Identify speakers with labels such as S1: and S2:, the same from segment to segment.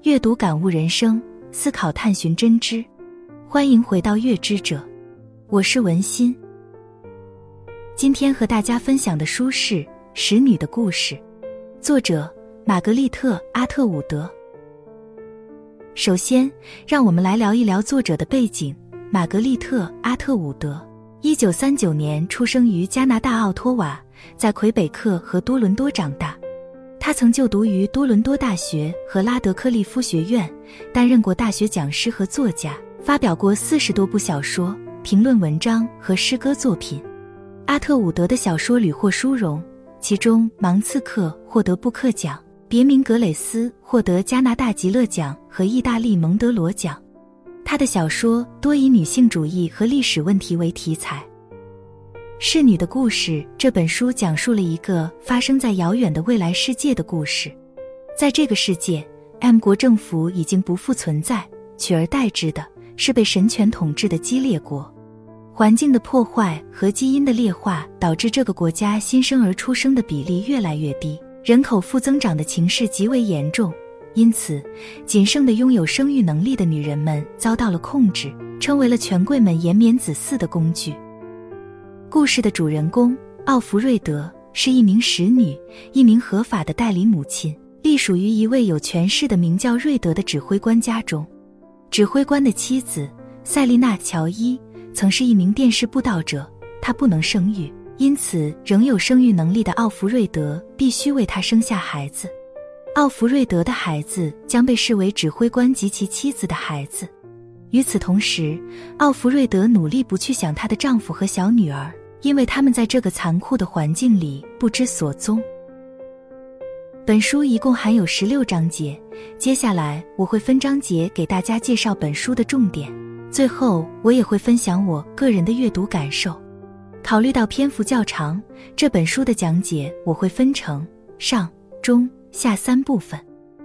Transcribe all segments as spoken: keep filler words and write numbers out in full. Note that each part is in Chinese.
S1: 阅读感悟人生，思考探寻真知。欢迎回到乐知者，我是文心。今天和大家分享的书是《使女的故事》，作者玛格丽特·阿特伍德。首先，让我们来聊一聊作者的背景。玛格丽特·阿特伍德一九三九年出生于加拿大奥托瓦，在魁北克和多伦多长大。他曾就读于多伦多大学和拉德克利夫学院，担任过大学讲师和作家，发表过四十多部小说、评论文章和诗歌作品。阿特伍德的小说屡获殊荣，其中《芒刺客》获得布克奖，别名格蕾斯获得加拿大极乐奖和意大利蒙德罗奖。他的小说多以女性主义和历史问题为题材。《侍女的故事》这本书讲述了一个发生在遥远的未来世界的故事。在这个世界 ，M 国政府已经不复存在，取而代之的是被神权统治的激烈国。环境的破坏和基因的劣化导致这个国家新生儿出生的比例越来越低，人口负增长的情势极为严重。因此，仅剩的拥有生育能力的女人们遭到了控制，成为了权贵们延绵子嗣的工具。故事的主人公奥弗瑞德是一名使女，一名合法的代理母亲，隶属于一位有权势的名叫瑞德的指挥官家中。指挥官的妻子塞丽娜·乔伊曾是一名电视布道者，她不能生育，因此仍有生育能力的奥弗瑞德必须为她生下孩子。奥弗瑞德的孩子将被视为指挥官及其妻子的孩子。与此同时，奥弗瑞德努力不去想她的丈夫和小女儿，因为他们在这个残酷的环境里不知所踪。本书一共含有十六章节，接下来我会分章节给大家介绍本书的重点，最后我也会分享我个人的阅读感受。考虑到篇幅较长，这本书的讲解我会分成上、中、下三部分。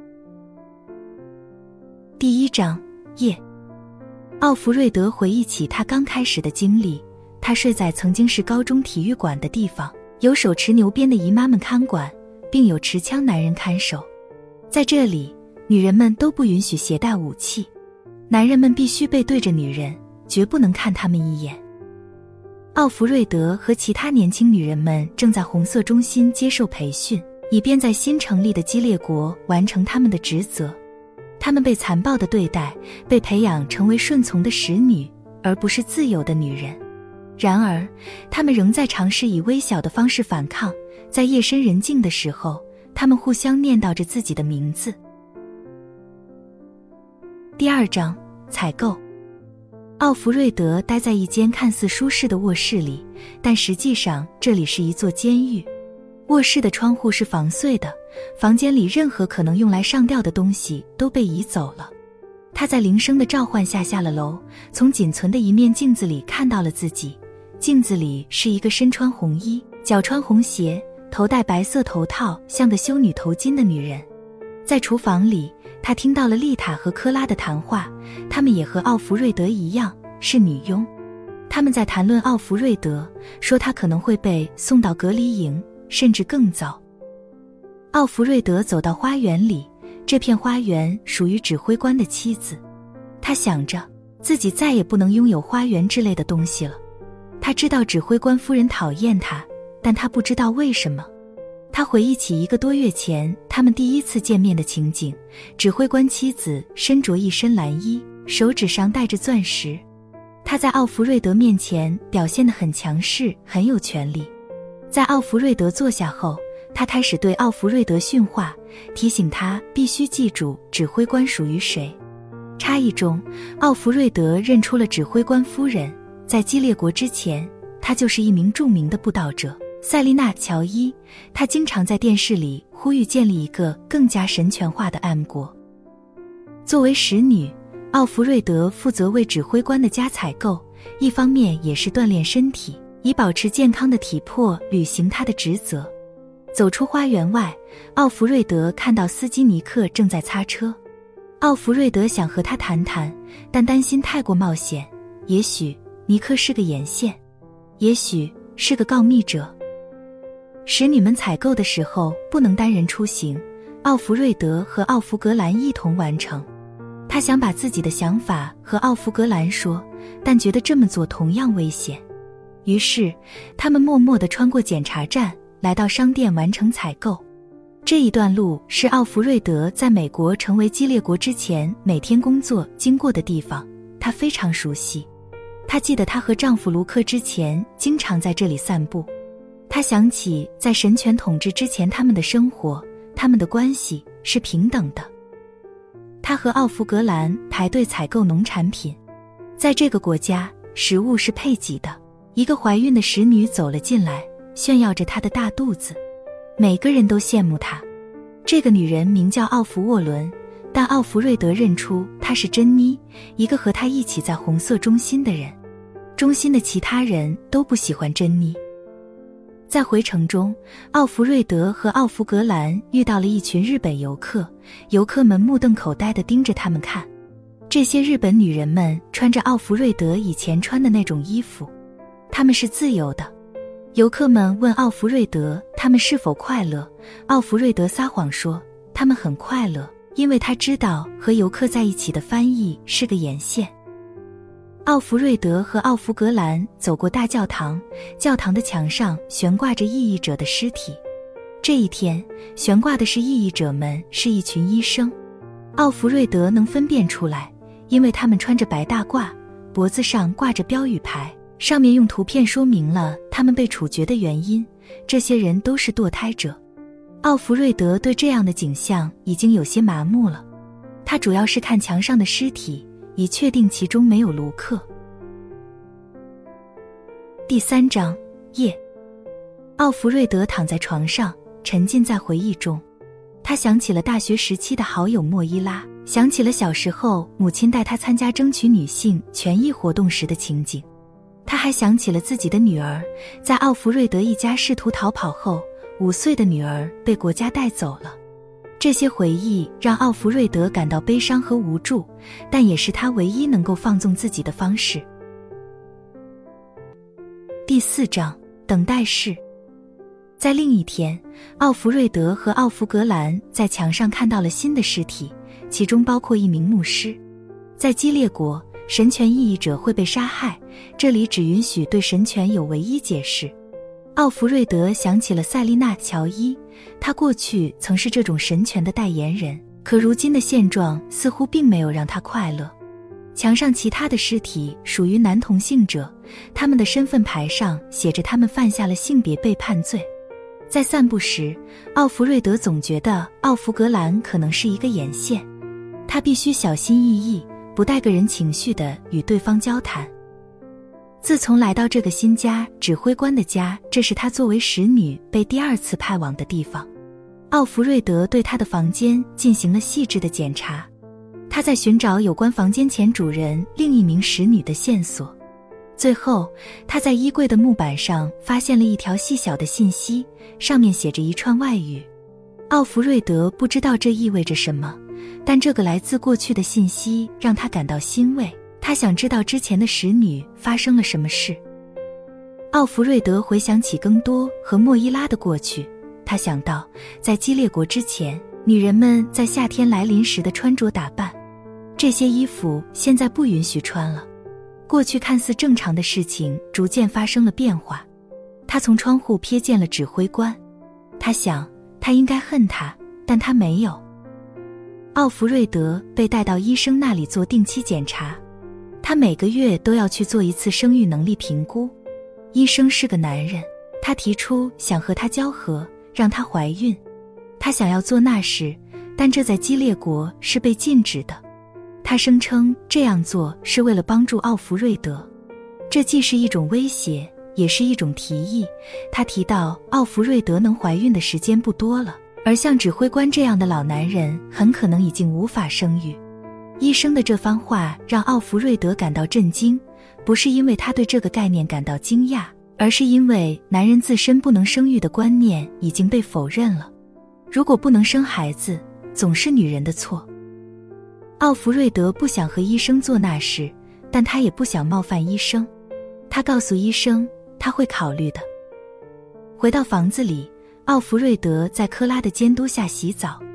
S1: 第一章，夜。奥弗瑞德回忆起他刚开始的经历，他睡在曾经是高中体育馆的地方，有手持牛鞭的姨妈们看管，并有持枪男人看守。在这里，女人们都不允许携带武器，男人们必须背对着女人，绝不能看他们一眼。奥弗瑞德和其他年轻女人们正在红色中心接受培训，以便在新成立的激烈国完成他们的职责。他们被残暴地对待，被培养成为顺从的使女，而不是自由的女人。然而，他们仍在尝试以微小的方式反抗。在夜深人静的时候，他们互相念叨着自己的名字。第二章，采购。奥弗瑞德待在一间看似舒适的卧室里，但实际上这里是一座监狱。卧室的窗户是防碎的，房间里任何可能用来上吊的东西都被移走了。他在铃声的召唤下下了楼，从仅存的一面镜子里看到了自己。镜子里是一个身穿红衣、脚穿红鞋、头戴白色头套像个修女头巾的女人。在厨房里，他听到了丽塔和科拉的谈话，他们也和奥弗瑞德一样是女佣。他们在谈论奥弗瑞德，说他可能会被送到隔离营，甚至更糟。奥弗瑞德走到花园里，这片花园属于指挥官的妻子。他想着自己再也不能拥有花园之类的东西了。他知道指挥官夫人讨厌他，但他不知道为什么。他回忆起一个多月前他们第一次见面的情景，指挥官妻子身着一身蓝衣，手指上戴着钻石。他在奥弗瑞德面前表现得很强势，很有权力。在奥弗瑞德坐下后，他开始对奥弗瑞德训话，提醒他必须记住指挥官属于谁。差异中，奥弗瑞德认出了指挥官夫人。在激烈国之前，她就是一名著名的布道者塞丽娜·乔伊。她经常在电视里呼吁建立一个更加神权化的 M 国。作为使女，奥弗瑞德负责为指挥官的家采购，一方面也是锻炼身体，以保持健康的体魄履行他的职责。走出花园外，奥弗瑞德看到司机尼克正在擦车。奥弗瑞德想和他谈谈，但担心太过冒险。也许尼克是个眼线，也许是个告密者。使女们采购的时候不能单人出行， 奥弗瑞德和奥弗格兰一同完成。他想把自己的想法和奥弗格兰说，但觉得这么做同样危险。于是，他们默默地穿过检查站，来到商店完成采购。这一段路是奥弗瑞德在美国成为激烈国之前每天工作经过的地方，他非常熟悉。她记得她和丈夫卢克之前经常在这里散步。她想起在神权统治之前他们的生活，他们的关系是平等的。她和奥弗格兰排队采购农产品。在这个国家，食物是配给的。一个怀孕的使女走了进来，炫耀着她的大肚子。每个人都羡慕她。这个女人名叫奥弗沃伦，但奥弗瑞德认出她是珍妮，一个和她一起在红色中心的人。中心的其他人都不喜欢珍妮。在回程中，奥弗瑞德和奥弗格兰遇到了一群日本游客，游客们目瞪口呆地盯着他们看。这些日本女人们穿着奥弗瑞德以前穿的那种衣服，她们是自由的。游客们问奥弗瑞德他们是否快乐，奥弗瑞德撒谎说他们很快乐，因为他知道和游客在一起的翻译是个眼线。奥弗瑞德和奥弗格兰走过大教堂，教堂的墙上悬挂着异议者的尸体。这一天，悬挂的是异议者们是一群医生。奥弗瑞德能分辨出来，因为他们穿着白大褂，脖子上挂着标语牌，上面用图片说明了他们被处决的原因。这些人都是堕胎者。奥弗瑞德对这样的景象已经有些麻木了。他主要是看墙上的尸体，以确定其中没有卢克。第三章，夜。奥弗瑞德躺在床上，沉浸在回忆中。他想起了大学时期的好友莫伊拉，想起了小时候母亲带他参加争取女性权益活动时的情景。他还想起了自己的女儿，在奥弗瑞德一家试图逃跑后，五岁的女儿被国家带走了。这些回忆让奥弗瑞德感到悲伤和无助，但也是他唯一能够放纵自己的方式。第四章，等待室。在另一天，奥弗瑞德和奥弗格兰在墙上看到了新的尸体，其中包括一名牧师。在激烈国，神权异议者会被杀害，这里只允许对神权有唯一解释。奥弗瑞德想起了塞丽娜·乔伊，她过去曾是这种神权的代言人，可如今的现状似乎并没有让她快乐。墙上其他的尸体属于男同性者，他们的身份牌上写着他们犯下了性别背叛罪。在散步时，奥弗瑞德总觉得奥弗格兰可能是一个眼线，他必须小心翼翼，不带个人情绪地与对方交谈。自从来到这个新家，指挥官的家，这是他作为使女被第二次派往的地方。奥弗瑞德对他的房间进行了细致的检查，他在寻找有关房间前主人另一名使女的线索。最后，他在衣柜的木板上发现了一条细小的信息，上面写着一串外语。奥弗瑞德不知道这意味着什么，但这个来自过去的信息让他感到欣慰。他想知道之前的使女发生了什么事。奥弗瑞德回想起更多和莫伊拉的过去，他想到，在激烈国之前，女人们在夏天来临时的穿着打扮，这些衣服现在不允许穿了。过去看似正常的事情逐渐发生了变化。他从窗户瞥见了指挥官，他想，他应该恨他，但他没有。奥弗瑞德被带到医生那里做定期检查，他每个月都要去做一次生育能力评估。医生是个男人，他提出想和她交合，让她怀孕。他想要做那事，但这在激烈国是被禁止的。他声称这样做是为了帮助奥弗瑞德，这既是一种威胁，也是一种提议。他提到奥弗瑞德能怀孕的时间不多了，而像指挥官这样的老男人很可能已经无法生育。医生的这番话让奥弗瑞德感到震惊，不是因为他对这个概念感到惊讶，而是因为男人自身不能生育的观念已经被否认了。如果不能生孩子，总是女人的错。奥弗瑞德不想和医生做那事，但他也不想冒犯医生。他告诉医生，他会考虑的。回到房子里，奥弗瑞德在克拉的监督下洗澡。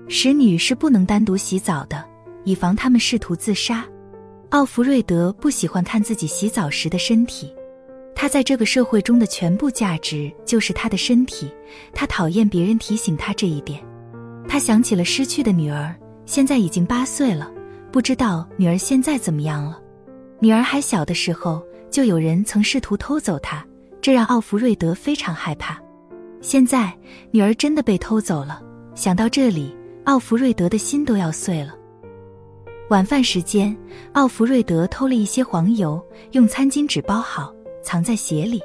S1: 使女是不能单独洗澡的，以防他们试图自杀。奥弗瑞德不喜欢看自己洗澡时的身体，他在这个社会中的全部价值就是他的身体，他讨厌别人提醒他这一点。他想起了失去的女儿，现在已经八岁了，不知道女儿现在怎么样了。女儿还小的时候，就有人曾试图偷走她，这让奥弗瑞德非常害怕。现在女儿真的被偷走了，想到这里，奥弗瑞德的心都要碎了。晚饭时间，奥弗瑞德偷了一些黄油，用餐巾纸包好，藏在鞋里。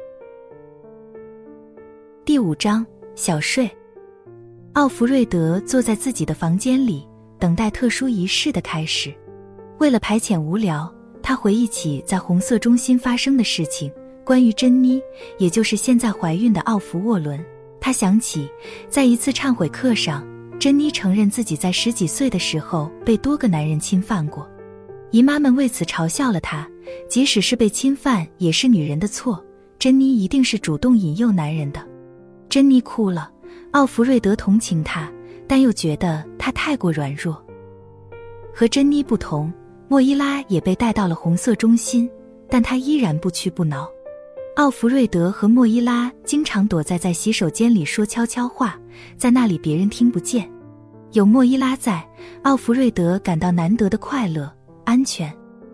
S1: 第五章，小睡。奥弗瑞德坐在自己的房间里，等待特殊仪式的开始。为了排遣无聊，他回忆起在红色中心发生的事情，关于珍妮，也就是现在怀孕的奥弗沃伦。他想起，在一次忏悔课上，珍妮承认自己在十几岁的时候被多个男人侵犯过。姨妈们为此嘲笑了她，即使是被侵犯也是女人的错，珍妮一定是主动引诱男人的。珍妮哭了，奥弗瑞德同情她，但又觉得她太过软弱。和珍妮不同，莫伊拉也被带到了红色中心，但她依然不屈不挠。奥弗瑞德和莫伊拉经常躲在在洗手间里说悄悄话，在那里别人听不见。有莫伊拉在，奥弗瑞德感到难得的快乐、安全。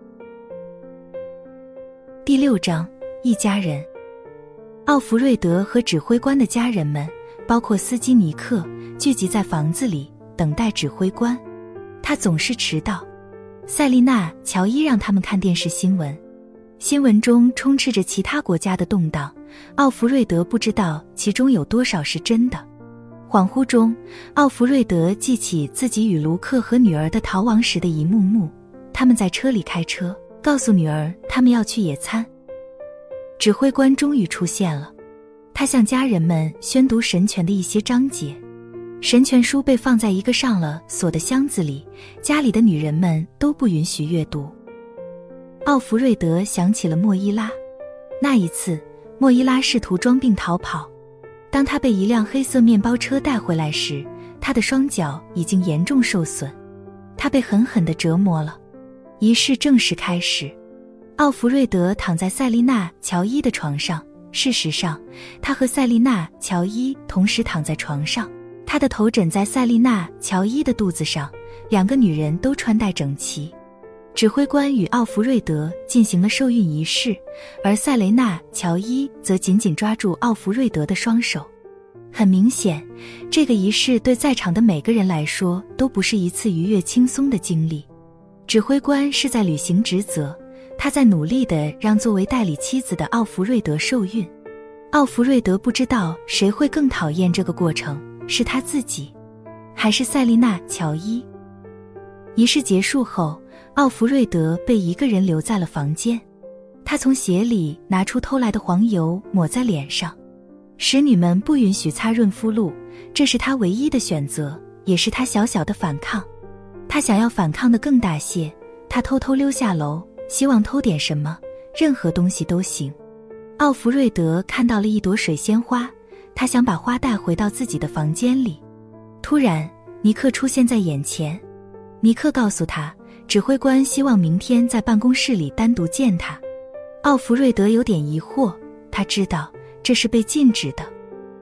S1: 第六章，一家人。奥弗瑞德和指挥官的家人们，包括斯基尼克，聚集在房子里等待指挥官。他总是迟到。塞丽娜、乔伊让他们看电视新闻。新闻中充斥着其他国家的动荡，奥弗瑞德不知道其中有多少是真的。恍惚中，奥弗瑞德记起自己与卢克和女儿的逃亡时的一幕幕，他们在车里开车，告诉女儿他们要去野餐。指挥官终于出现了，他向家人们宣读神权的一些章节。神权书被放在一个上了锁的箱子里，家里的女人们都不允许阅读。奥弗瑞德想起了莫伊拉。那一次，莫伊拉试图装病逃跑。当他被一辆黑色面包车带回来时，他的双脚已经严重受损。他被狠狠地折磨了。仪式正式开始。奥弗瑞德躺在塞丽娜·乔伊的床上，事实上，他和塞丽娜·乔伊同时躺在床上。他的头枕在塞丽娜·乔伊的肚子上，两个女人都穿戴整齐。指挥官与奥弗瑞德进行了受孕仪式，而塞雷娜·乔伊则紧紧抓住奥弗瑞德的双手。很明显，这个仪式对在场的每个人来说都不是一次愉悦轻松的经历。指挥官是在履行职责，他在努力地让作为代理妻子的奥弗瑞德受孕。奥弗瑞德不知道谁会更讨厌这个过程，是他自己，还是塞丽娜·乔伊。仪式结束后，奥弗瑞德被一个人留在了房间。他从鞋里拿出偷来的黄油抹在脸上。使女们不允许擦润肤露，这是他唯一的选择，也是他小小的反抗。他想要反抗得更大些，他偷偷溜下楼，希望偷点什么，任何东西都行。奥弗瑞德看到了一朵水仙花，他想把花带回到自己的房间里。突然，尼克出现在眼前。尼克告诉他，指挥官希望明天在办公室里单独见他。奥弗瑞德有点疑惑，他知道这是被禁止的。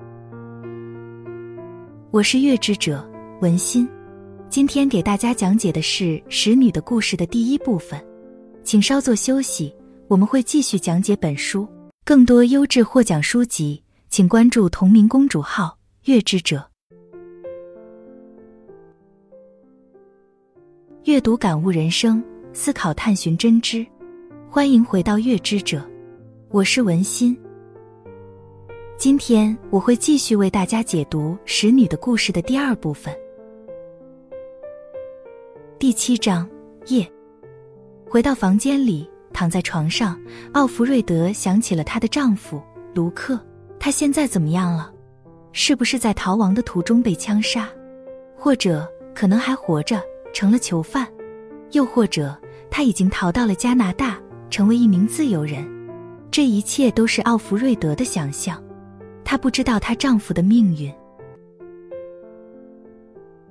S1: 我是月之者文心，今天给大家讲解的是使女的故事的第一部分，请稍作休息，我们会继续讲解本书。更多优质获奖书籍，请关注同名公主号月之者。阅读感悟人生，思考探寻真知。欢迎回到月之者，我是文心。今天我会继续为大家解读使女的故事的第二部分。第七章，夜。回到房间里，躺在床上，奥弗瑞德想起了她的丈夫卢克。他现在怎么样了？是不是在逃亡的途中被枪杀？或者可能还活着，成了囚犯？又或者他已经逃到了加拿大，成为一名自由人？这一切都是奥弗瑞德的想象。她不知道她丈夫的命运。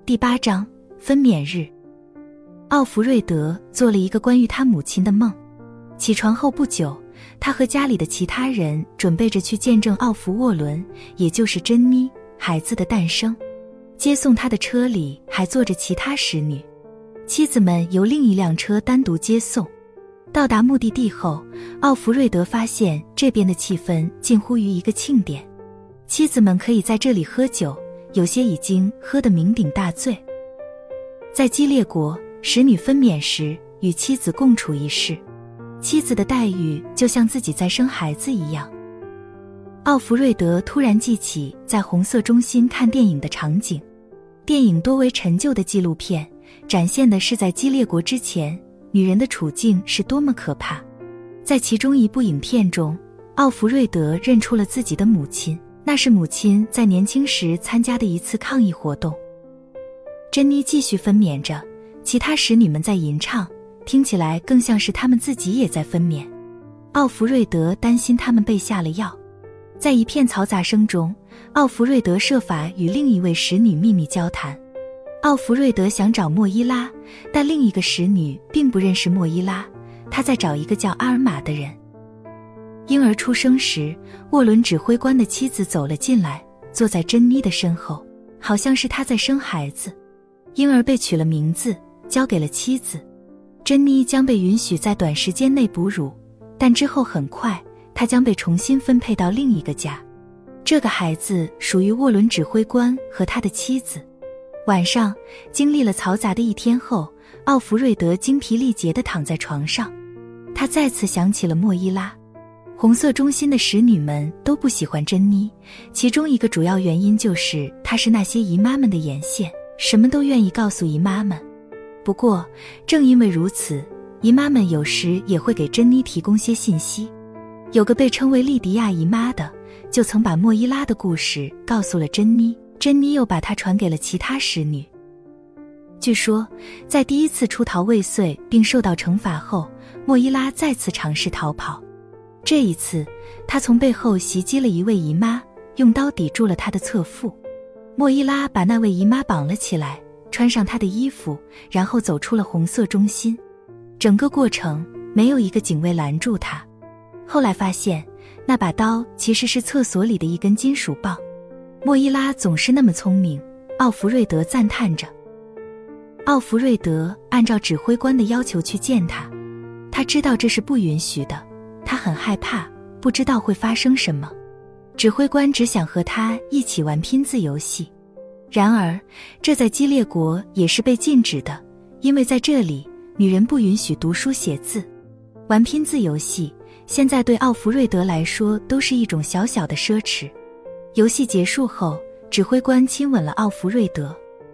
S1: 第八章分娩日。奥弗瑞德做了一个关于他母亲的梦。起床后不久，他和家里的其他人准备着去见证奥弗沃伦，也就是珍妮孩子的诞生。接送他的车里还坐着其他使女，妻子们由另一辆车单独接送。到达目的地后，奥弗瑞德发现这边的气氛近乎于一个庆典，妻子们可以在这里喝酒，有些已经喝得酩酊大醉。在基列国，使女分娩时与妻子共处一室，妻子的待遇就像自己在生孩子一样。奥弗瑞德突然记起在红色中心看电影的场景，电影多为陈旧的纪录片，展现的是在基列国之前女人的处境是多么可怕。在其中一部影片中，奥弗瑞德认出了自己的母亲，那是母亲在年轻时参加的一次抗议活动。珍妮继续分娩着，其他使女们在吟唱，听起来更像是她们自己也在分娩。奥弗瑞德担心她们被下了药。在一片嘈杂声中，奥弗瑞德设法与另一位使女秘密交谈。奥弗瑞德想找莫伊拉，但另一个使女并不认识莫伊拉，她在找一个叫阿尔玛的人。婴儿出生时，沃伦指挥官的妻子走了进来，坐在珍妮的身后，好像是她在生孩子。婴儿被取了名字，交给了妻子。珍妮将被允许在短时间内哺乳，但之后很快，她将被重新分配到另一个家。这个孩子属于沃伦指挥官和他的妻子。晚上，经历了嘈杂的一天后，奥弗瑞德精疲力竭地躺在床上。他再次想起了莫伊拉。红色中心的使女们都不喜欢珍妮，其中一个主要原因就是她是那些姨妈们的眼线，什么都愿意告诉姨妈们。不过，正因为如此，姨妈们有时也会给珍妮提供些信息。有个被称为莉迪亚姨妈的，就曾把莫伊拉的故事告诉了珍妮，珍妮又把它传给了其他使女。据说，在第一次出逃未遂并受到惩罚后，莫伊拉再次尝试逃跑。这一次，她从背后袭击了一位姨妈，用刀抵住了她的侧腹。莫伊拉把那位姨妈绑了起来，穿上她的衣服，然后走出了红色中心。整个过程没有一个警卫拦住她。后来发现，那把刀其实是厕所里的一根金属棒。莫伊拉总是那么聪明，奥弗瑞德赞叹着。奥弗瑞德按照指挥官的要求去见他，他知道这是不允许的，他很害怕，不知道会发生什么。指挥官只想和他一起玩拼字游戏，然而这在基列国也是被禁止的，因为在这里女人不允许读书写字。玩拼字游戏现在对奥弗瑞德来说都是一种小小的奢侈。游戏结束后，指挥官亲吻了奥弗瑞德。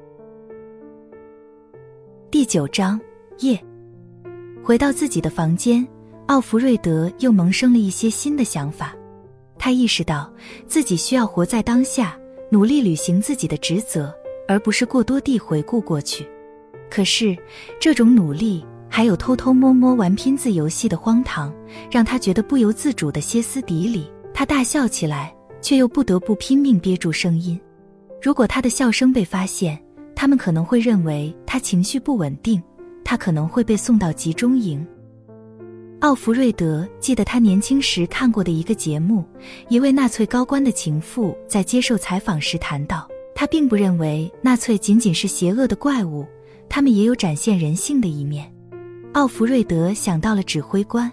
S1: 第九章夜。回到自己的房间，奥弗瑞德又萌生了一些新的想法。他意识到自己需要活在当下，努力履行自己的职责，而不是过多地回顾过去。可是这种努力还有偷偷摸摸玩拼字游戏的荒唐，让他觉得不由自主的歇斯底里。他大笑起来，却又不得不拼命憋住声音。如果他的笑声被发现，他们可能会认为他情绪不稳定，他可能会被送到集中营。奥弗瑞德记得他年轻时看过的一个节目，一位纳粹高官的情妇在接受采访时谈到，他并不认为纳粹仅仅是邪恶的怪物，他们也有展现人性的一面。奥弗瑞德想到了指挥官。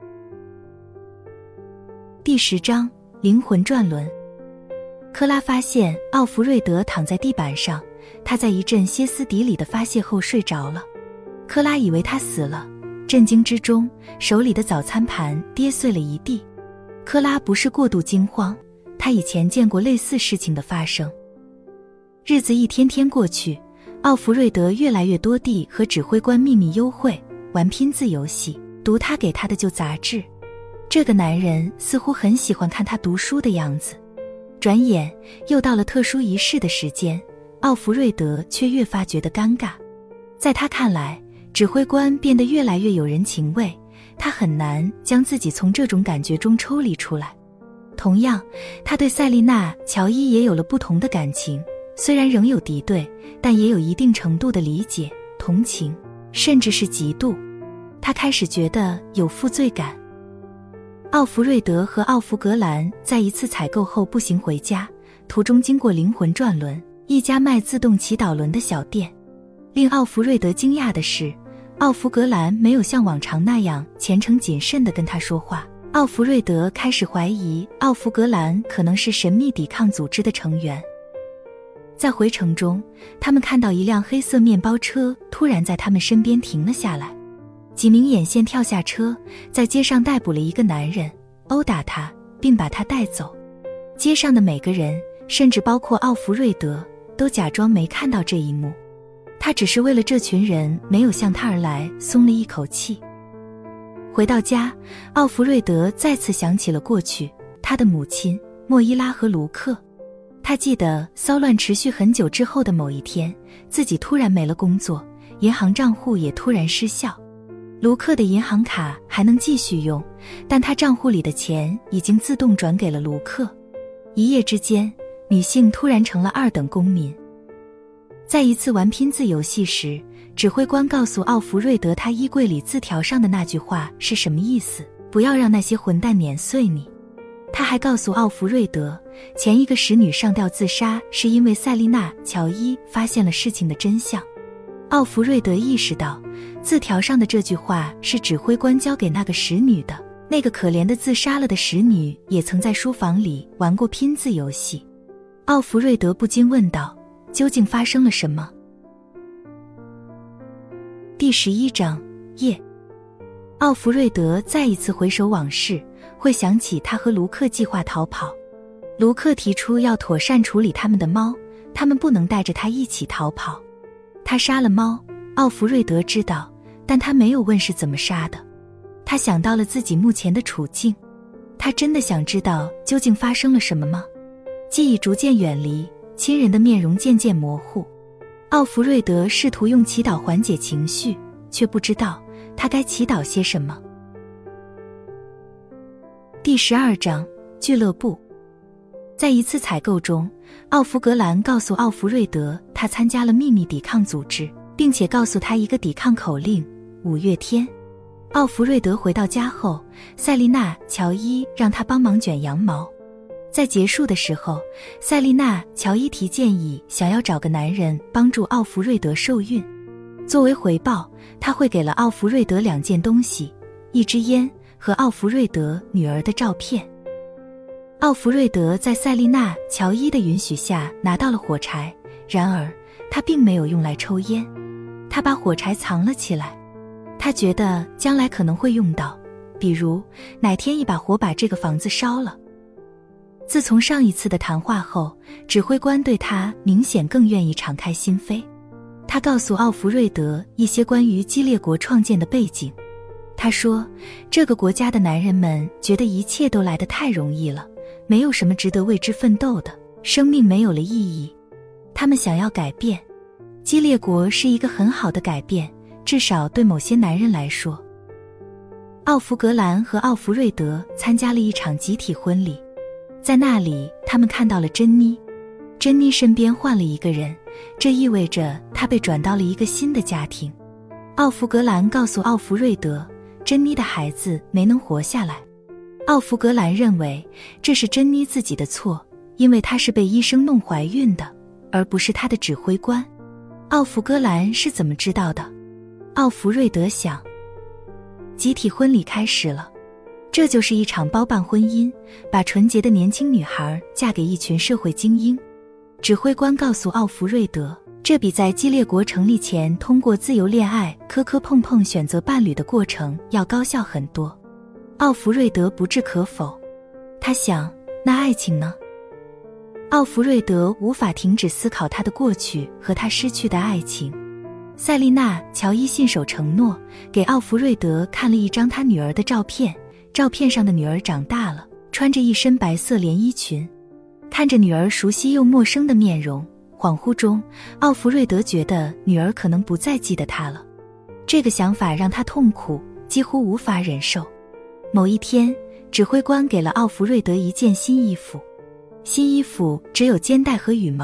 S1: 第十章灵魂转轮。克拉发现奥弗瑞德躺在地板上，他在一阵歇斯底里的发泄后睡着了。克拉以为他死了，震惊之中，手里的早餐盘跌碎了一地。克拉不是过度惊慌，他以前见过类似事情的发生。日子一天天过去，奥弗瑞德越来越多地和指挥官秘密幽会，玩拼字游戏，读他给他的旧杂志。这个男人似乎很喜欢看他读书的样子。转眼又到了特殊仪式的时间，奥弗瑞德却越发觉得尴尬。在他看来，指挥官变得越来越有人情味，他很难将自己从这种感觉中抽离出来。同样，他对塞丽娜·乔伊也有了不同的感情， 虽然仍有敌对，但也有一定程度的理解、同情，甚至是嫉妒。他开始觉得有负罪感。奥弗瑞德和奥弗格兰在一次采购后步行回家，途中经过灵魂转轮，一家卖自动祈祷轮的小店。令奥弗瑞德惊讶的是，奥弗格兰没有像往常那样虔诚谨慎地跟他说话。奥弗瑞德开始怀疑奥弗格兰可能是神秘抵抗组织的成员。在回程中，他们看到一辆黑色面包车突然在他们身边停了下来，几名眼线跳下车，在街上逮捕了一个男人，殴打他，并把他带走。街上的每个人，甚至包括奥弗瑞德，都假装没看到这一幕。他只是为了这群人没有向他而来松了一口气。回到家，奥弗瑞德再次想起了过去，他的母亲莫伊拉和卢克。他记得骚乱持续很久之后的某一天，自己突然没了工作，银行账户也突然失效。卢克的银行卡还能继续用，但他账户里的钱已经自动转给了卢克。一夜之间，女性突然成了二等公民。在一次玩拼字游戏时，指挥官告诉奥弗瑞德他衣柜里字条上的那句话是什么意思，不要让那些混蛋碾碎你。他还告诉奥弗瑞德，前一个使女上吊自杀是因为塞丽娜·乔伊发现了事情的真相。奥弗瑞德意识到，字条上的这句话是指挥官交给那个使女的，那个可怜的自杀了的使女也曾在书房里玩过拼字游戏。奥弗瑞德不禁问道，究竟发生了什么？第十一章，夜。奥弗瑞德再一次回首往事，会想起他和卢克计划逃跑。卢克提出要妥善处理他们的猫，他们不能带着他一起逃跑。他杀了猫，奥弗瑞德知道，但他没有问是怎么杀的。他想到了自己目前的处境，他真的想知道究竟发生了什么吗？记忆逐渐远离，亲人的面容渐渐模糊。奥弗瑞德试图用祈祷缓解情绪，却不知道他该祈祷些什么。第十二章，俱乐部。在一次采购中，奥弗格兰告诉奥弗瑞德他参加了秘密抵抗组织，并且告诉他一个抵抗口令，五月天。奥弗瑞德回到家后，塞丽娜·乔伊让他帮忙卷羊毛。在结束的时候，塞丽娜·乔伊提建议想要找个男人帮助奥弗瑞德受孕。作为回报，他会给了奥弗瑞德两件东西，一支烟和奥弗瑞德女儿的照片。奥弗瑞德在塞丽娜·乔伊的允许下拿到了火柴，然而他并没有用来抽烟，他把火柴藏了起来。他觉得将来可能会用到，比如哪天一把火把这个房子烧了。自从上一次的谈话后，指挥官对他明显更愿意敞开心扉。他告诉奥弗瑞德一些关于基列国创建的背景。他说，这个国家的男人们觉得一切都来得太容易了，没有什么值得为之奋斗的，生命没有了意义。他们想要改变。基列国是一个很好的改变，至少对某些男人来说。奥弗格兰和奥弗瑞德参加了一场集体婚礼，在那里他们看到了珍妮。珍妮身边换了一个人，这意味着她被转到了一个新的家庭。奥弗格兰告诉奥弗瑞德，珍妮的孩子没能活下来。奥弗格兰认为这是珍妮自己的错，因为她是被医生弄怀孕的，而不是她的指挥官。奥弗格兰是怎么知道的？奥弗瑞德想。集体婚礼开始了，这就是一场包办婚姻，把纯洁的年轻女孩嫁给一群社会精英。指挥官告诉奥弗瑞德，这比在基列国成立前通过自由恋爱磕磕碰碰选择伴侣的过程要高效很多。奥弗瑞德不置可否，他想，那爱情呢？奥弗瑞德无法停止思考他的过去和他失去的爱情。塞丽娜·乔伊信守承诺，给奥弗瑞德看了一张他女儿的照片，照片上的女儿长大了，穿着一身白色连衣裙。看着女儿熟悉又陌生的面容，恍惚中，奥弗瑞德觉得女儿可能不再记得他了。这个想法让他痛苦，几乎无法忍受。某一天，指挥官给了奥弗瑞德一件新衣服。新衣服只有肩带和羽毛，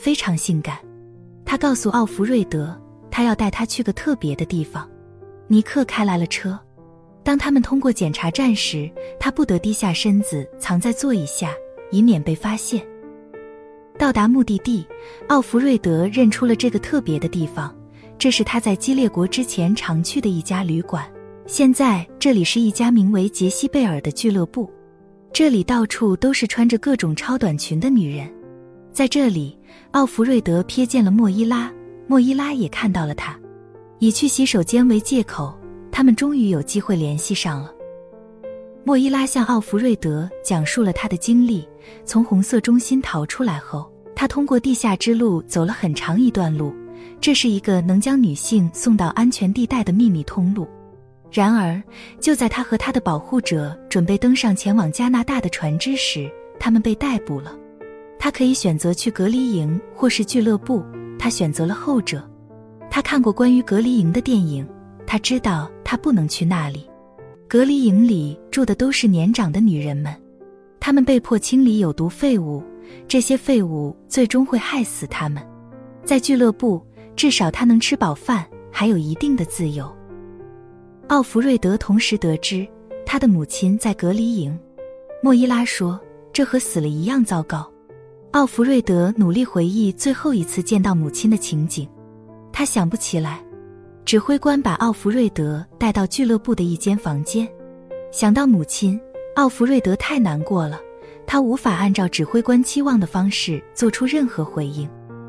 S1: 非常性感。他告诉奥弗瑞德，他要带他去个特别的地方。尼克开来了车。当他们通过检查站时，他不得低下身子藏在座椅下，以免被发现。到达目的地，奥弗瑞德认出了这个特别的地方，这是他在基列国之前常去的一家旅馆。现在这里是一家名为杰西贝尔的俱乐部，这里到处都是穿着各种超短裙的女人。在这里，奥弗瑞德瞥见了莫伊拉，莫伊拉也看到了他。以去洗手间为借口，他们终于有机会联系上了。莫伊拉向奥弗瑞德讲述了他的经历，从红色中心逃出来后，他通过地下之路走了很长一段路，这是一个能将女性送到安全地带的秘密通路。然而，就在他和他的保护者准备登上前往加拿大的船只时，他们被逮捕了。他可以选择去隔离营或是俱乐部，他选择了后者。他看过关于隔离营的电影，他知道他不能去那里。隔离营里住的都是年长的女人们，她们被迫清理有毒废物，这些废物最终会害死她们。在俱乐部，至少他能吃饱饭，还有一定的自由。奥弗瑞德同时得知他的母亲在隔离营。莫伊拉说，这和死了一样糟糕。奥弗瑞德努力回忆最后一次见到母亲的情景，他想不起来。指挥官把奥弗瑞德带到俱乐部的一间房间。想到母亲，奥弗瑞德太难过了，他无法按照指挥官期望的方式做出任何回应。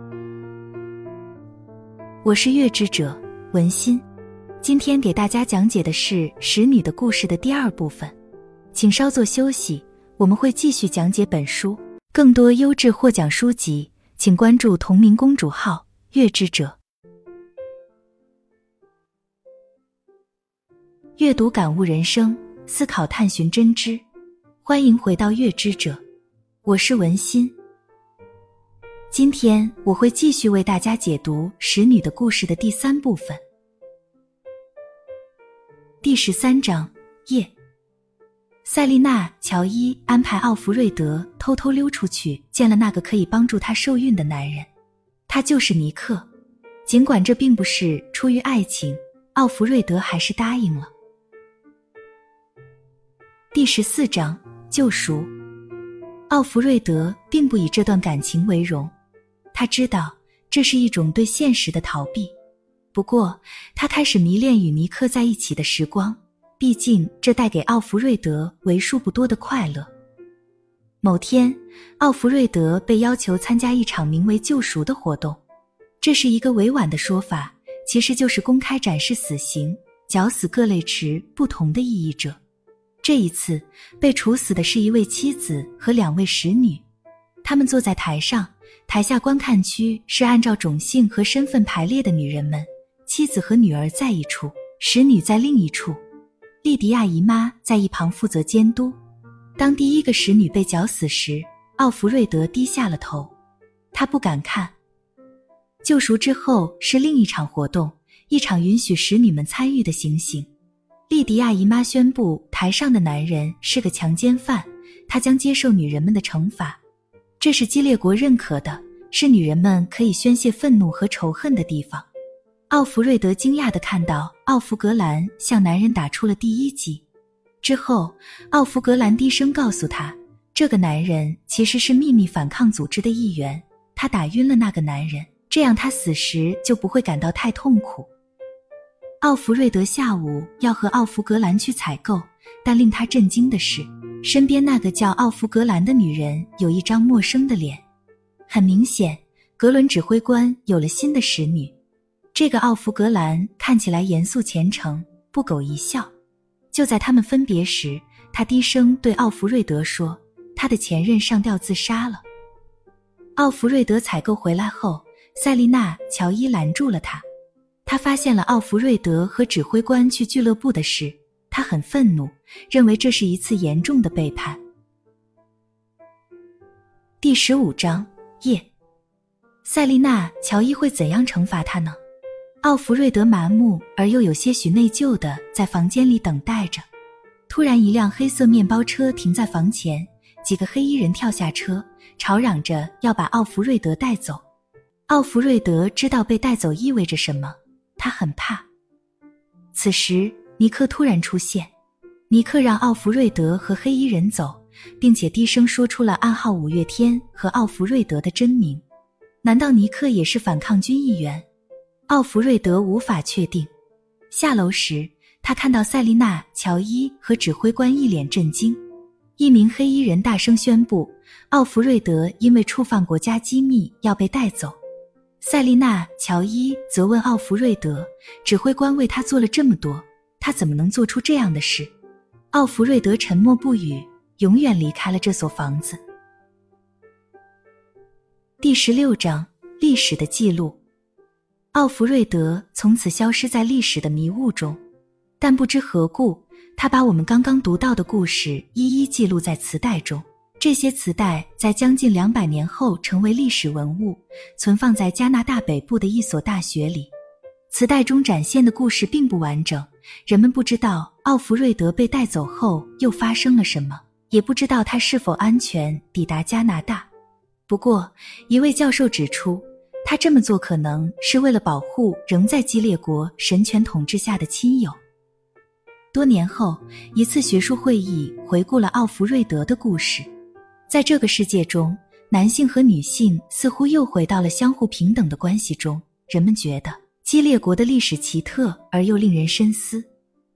S1: 我是月之者文心，今天给大家讲解的是使女的故事的第二部分，请稍作休息，我们会继续讲解本书。更多优质获奖书籍，请关注同名公主号月之者。阅读感悟人生，思考探寻真知。欢迎回到月之者，我是文心。今天我会继续为大家解读使女的故事的第三部分。第十三章，夜。塞丽娜·乔伊安排奥弗瑞德偷偷溜出去见了那个可以帮助她受孕的男人，他就是尼克。尽管这并不是出于爱情，奥弗瑞德还是答应了。第十四章，救赎。奥弗瑞德并不以这段感情为荣，他知道这是一种对现实的逃避。不过，他开始迷恋与尼克在一起的时光，毕竟这带给奥弗瑞德为数不多的快乐。某天，奥弗瑞德被要求参加一场名为救赎的活动，这是一个委婉的说法，其实就是公开展示死刑，绞死各类持不同的意义者。这一次被处死的是一位妻子和两位使女，他们坐在台上，台下观看区是按照种姓和身份排列的女人们，妻子和女儿在一处，使女在另一处。莉迪亚姨妈在一旁负责监督。当第一个使女被绞死时，奥弗瑞德低下了头，他不敢看。救赎之后是另一场活动，一场允许使女们参与的行刑。莉迪亚姨妈宣布台上的男人是个强奸犯，他将接受女人们的惩罚。这是基列国认可的，是女人们可以宣泄愤怒和仇恨的地方。奥弗瑞德惊讶地看到奥弗格兰向男人打出了第一击。之后，奥弗格兰低声告诉他，这个男人其实是秘密反抗组织的一员，他打晕了那个男人，这样他死时就不会感到太痛苦。奥弗瑞德下午要和奥弗格兰去采购，但令他震惊的是，身边那个叫奥弗格兰的女人有一张陌生的脸。很明显，格伦指挥官有了新的使女。这个奥弗格兰看起来严肃虔诚，不苟一笑。就在他们分别时，他低声对奥弗瑞德说，他的前任上吊自杀了。奥弗瑞德采购回来后，塞丽娜·乔伊拦住了他。他发现了奥弗瑞德和指挥官去俱乐部的事，他很愤怒，认为这是一次严重的背叛。第十五章，夜。塞丽娜·乔伊会怎样惩罚他呢？奥弗瑞德麻木而又有些许内疚地在房间里等待着。突然一辆黑色面包车停在房前，几个黑衣人跳下车，吵嚷着要把奥弗瑞德带走。 奥弗瑞德知道被带走意味着什么，他很怕。此时尼克突然出现，尼克让奥弗瑞德和黑衣人走，并且低声说出了暗号五月天和奥弗瑞德的真名。难道尼克也是反抗军一员？奥弗瑞德无法确定。下楼时，他看到塞丽娜、乔伊和指挥官一脸震惊。一名黑衣人大声宣布，奥弗瑞德因为触犯国家机密要被带走。塞丽娜、乔伊则问奥弗瑞德，指挥官为他做了这么多，他怎么能做出这样的事？奥弗瑞德沉默不语，永远离开了这所房子。第十六章，历史的记录。奥弗瑞德从此消失在历史的迷雾中，但不知何故，他把我们刚刚读到的故事一一记录在磁带中。这些磁带在将近两百年后成为历史文物，存放在加拿大北部的一所大学里。磁带中展现的故事并不完整，人们不知道奥弗瑞德被带走后又发生了什么，也不知道他是否安全抵达加拿大。不过，一位教授指出，他这么做可能是为了保护仍在激烈国神权统治下的亲友。多年后，一次学术会议回顾了奥弗瑞德的故事。在这个世界中，男性和女性似乎又回到了相互平等的关系中，人们觉得激烈国的历史奇特而又令人深思。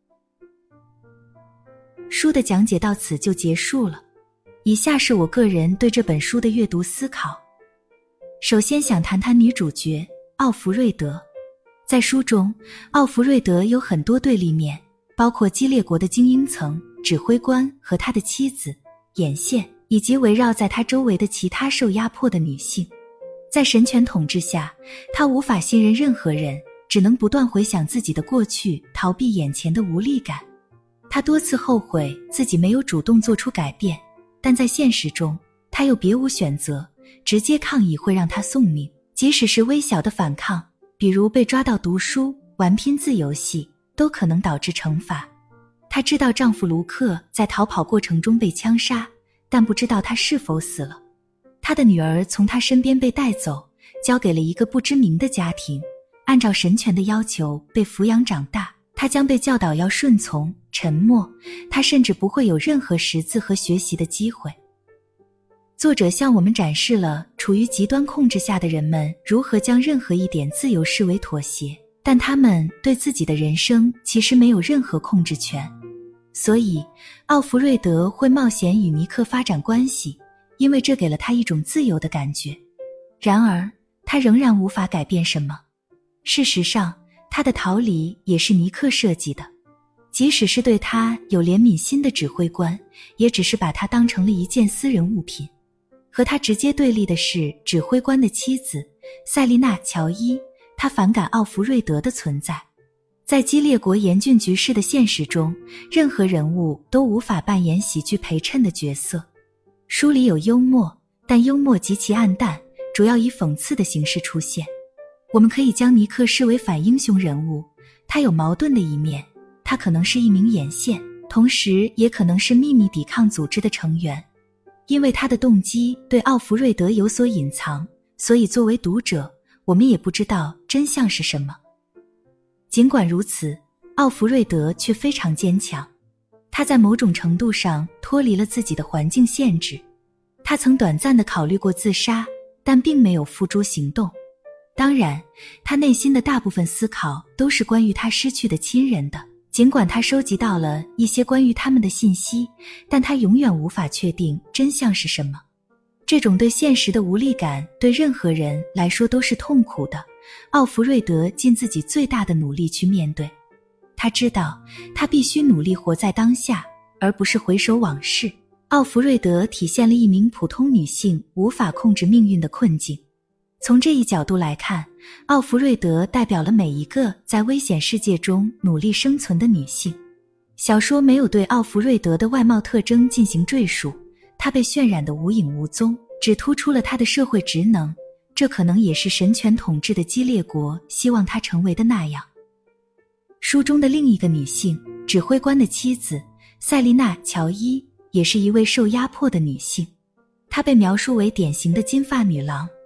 S1: 书的讲解到此就结束了。以下是我个人对这本书的阅读思考。首先想谈谈女主角奥弗瑞德。在书中，奥弗瑞德有很多对立面，包括激烈国的精英层、指挥官和他的妻子、眼线，以及围绕在他周围的其他受压迫的女性。在神权统治下，他无法信任任何人，只能不断回想自己的过去，逃避眼前的无力感。他多次后悔自己没有主动做出改变，但在现实中，他又别无选择，直接抗议会让他送命，即使是微小的反抗，比如被抓到读书、玩拼字游戏，都可能导致惩罚。她知道丈夫卢克在逃跑过程中被枪杀，但不知道他是否死了。她的女儿从她身边被带走，交给了一个不知名的家庭，按照神权的要求被抚养长大。她将被教导要顺从、沉默，她甚至不会有任何识字和学习的机会。作者向我们展示了处于极端控制下的人们如何将任何一点自由视为妥协，但他们对自己的人生其实没有任何控制权。所以，奥弗瑞德会冒险与尼克发展关系，因为这给了他一种自由的感觉。然而，他仍然无法改变什么。事实上，他的逃离也是尼克设计的。即使是对他有怜悯心的指挥官，也只是把他当成了一件私人物品。和他直接对立的是指挥官的妻子塞丽娜·乔伊，她反感奥弗瑞德的存在。在激烈国严峻局势的现实中，任何人物都无法扮演喜剧陪衬的角色。书里有幽默，但幽默极其暗淡，主要以讽刺的形式出现。我们可以将尼克视为反英雄人物，他有矛盾的一面，他可能是一名眼线，同时也可能是秘密抵抗组织的成员。因为他的动机对奥弗瑞德有所隐藏，所以作为读者，我们也不知道真相是什么。尽管如此，奥弗瑞德却非常坚强。他在某种程度上脱离了自己的环境限制。他曾短暂地考虑过自杀，但并没有付诸行动。当然，他内心的大部分思考都是关于他失去的亲人的。尽管他收集到了一些关于他们的信息，但他永远无法确定真相是什么。这种对现实的无力感对任何人来说都是痛苦的。奥弗瑞德尽自己最大的努力去面对。他知道他必须努力活在当下，而不是回首往事。奥弗瑞德体现了一名普通女性无法控制命运的困境。从这一角度来看，奥弗瑞德代表了每一个在危险世界中努力生存的女性。小说没有对奥弗瑞德的外貌特征进行赘述，她被渲染得无影无踪，只突出了她的社会职能，这可能也是神权统治的激烈国希望她成为的那样。书中的另一个女性，指挥官的妻子塞丽娜·乔伊，也是一位受压迫的女性。她被描述为典型的金发女郎。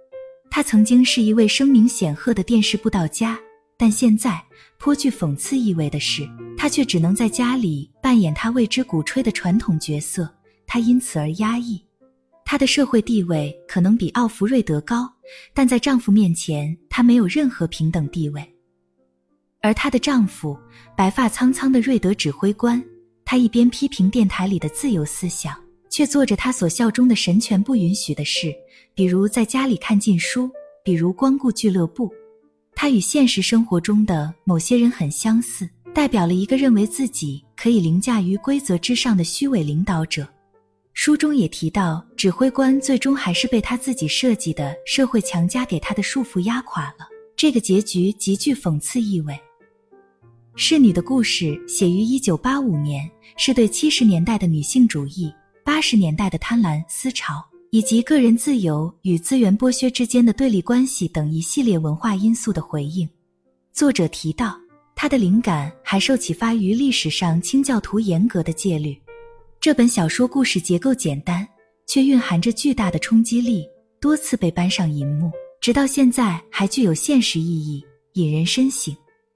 S1: 他曾经是一位声名显赫的电视布道家，但现在颇具讽刺意味的是，他却只能在家里扮演他为之鼓吹的传统角色，他因此而压抑。她的社会地位可能比奥弗瑞德高，但在丈夫面前，她没有任何平等地位。而她的丈夫，白发苍苍的瑞德指挥官，他一边批评电台里的自由思想，却做着他所效忠的神权不允许的事，比如在家里看禁书，比如光顾俱乐部。他与现实生活中的某些人很相似，代表了一个认为自己可以凌驾于规则之上的虚伪领导者。书中也提到，指挥官最终还是被他自己设计的社会强加给他的束缚压垮了，这个结局极具讽刺意味。侍女的故事写于一九八五年，是对七十年代的女性主义、八十年代的贪婪思潮，以及个人自由与资源剥削之间的对立关系等一系列文化因素的回应。作者提到，他的灵感还受启发于历史上清教徒严格的戒律。这本小说故事结构简单，却蕴含着巨大的冲击力，多次被搬上银幕，直到现在还具有现实意义，引人深省。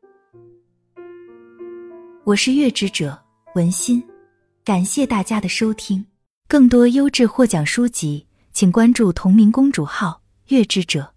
S1: 我是月之者文心，感谢大家的收听。更多优质获奖书籍，请关注同名公主号月之者。